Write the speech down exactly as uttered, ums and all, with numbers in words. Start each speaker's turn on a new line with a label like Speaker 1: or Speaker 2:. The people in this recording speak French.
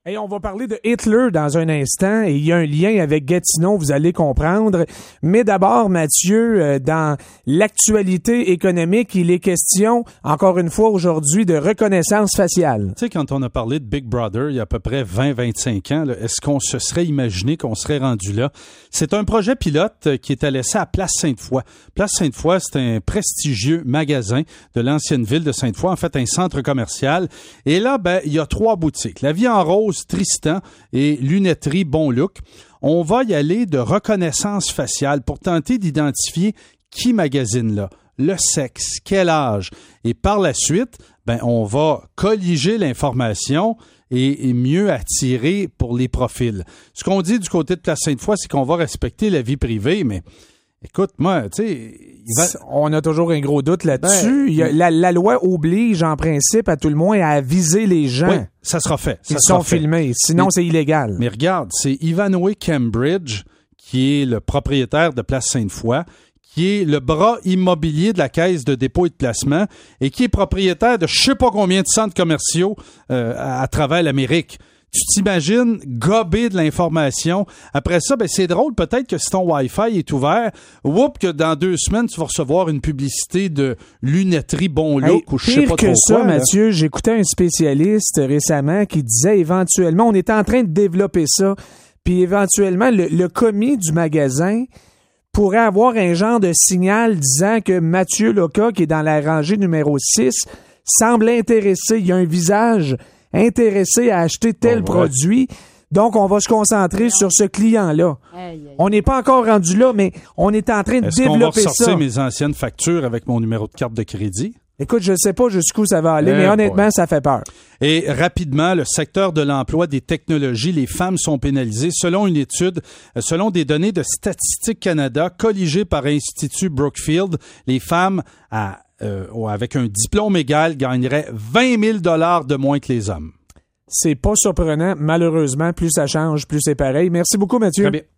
Speaker 1: Hey, on va parler de Hitler dans un instant et il y a un lien avec Gatineau, vous allez comprendre. Mais d'abord, Mathieu, euh, dans l'actualité économique, il est question, encore une fois aujourd'hui, de reconnaissance faciale.
Speaker 2: Tu sais, quand on a parlé de Big Brother il y a à peu près vingt à vingt-cinq ans, là, est-ce qu'on se serait imaginé qu'on serait rendu là? C'est un projet pilote qui était laissé à Place Sainte-Foy. Place Sainte-Foy, c'est un prestigieux magasin de l'ancienne ville de Sainte-Foy, en fait un centre commercial. Et là, ben, il y a trois boutiques. La Vie en Rose, Tristan et Lunetterie Bon Look. On va y aller de reconnaissance faciale pour tenter d'identifier qui magasine là, le sexe, quel âge. Et par la suite, ben, on va colliger l'information et, et mieux attirer pour les profils. Ce qu'on dit du côté de Place Sainte-Foy, c'est qu'on va respecter la vie privée, mais écoute, moi, tu sais... Va...
Speaker 1: On a toujours un gros doute là-dessus.
Speaker 2: Ben,
Speaker 1: Il y a, la, la loi oblige, en principe, à tout le moins, à aviser les gens.
Speaker 2: Oui, ça sera fait. Ça
Speaker 1: Ils
Speaker 2: sera
Speaker 1: sont
Speaker 2: fait.
Speaker 1: filmés. Sinon,
Speaker 2: mais,
Speaker 1: c'est illégal.
Speaker 2: Mais regarde, c'est Ivanhoe Cambridge, qui est le propriétaire de Place Sainte-Foy, qui est le bras immobilier de la Caisse de dépôt et de placement et qui est propriétaire de je sais pas combien de centres commerciaux euh, à, à travers l'Amérique. Tu t'imagines gober de l'information. Après ça, ben c'est drôle, peut-être que si ton Wi-Fi est ouvert, whoop, que dans deux semaines, tu vas recevoir une publicité de lunetterie Bon Look hey, ou je sais pas trop quoi.
Speaker 1: Pire que ça,
Speaker 2: là.
Speaker 1: Mathieu, j'écoutais un spécialiste récemment qui disait éventuellement, on est en train de développer ça, puis éventuellement, le, le commis du magasin pourrait avoir un genre de signal disant que Mathieu Loca, qui est dans la rangée numéro six, semble intéressé. Il y a un visage intéressé à acheter tel bon, produit. Ouais. Donc, on va se concentrer sur ce client-là. Aïe, aïe. On n'est pas encore rendu là, mais on est en train de
Speaker 2: Est-ce
Speaker 1: développer ça.
Speaker 2: Est-ce qu'on va ressortir mes anciennes factures avec mon numéro de carte de crédit?
Speaker 1: Écoute, je ne sais pas jusqu'où ça va aller, eh mais honnêtement, boy. ça fait peur.
Speaker 2: Et rapidement, le secteur de l'emploi des technologies, les femmes sont pénalisées. Selon une étude, selon des données de Statistique Canada, colligées par l'Institut Brookfield, les femmes à Euh, avec un diplôme égal, gagnerait vingt mille dollars de moins que les hommes.
Speaker 1: C'est pas surprenant. Malheureusement, plus ça change, plus c'est pareil. Merci beaucoup, Mathieu.
Speaker 2: Très bien.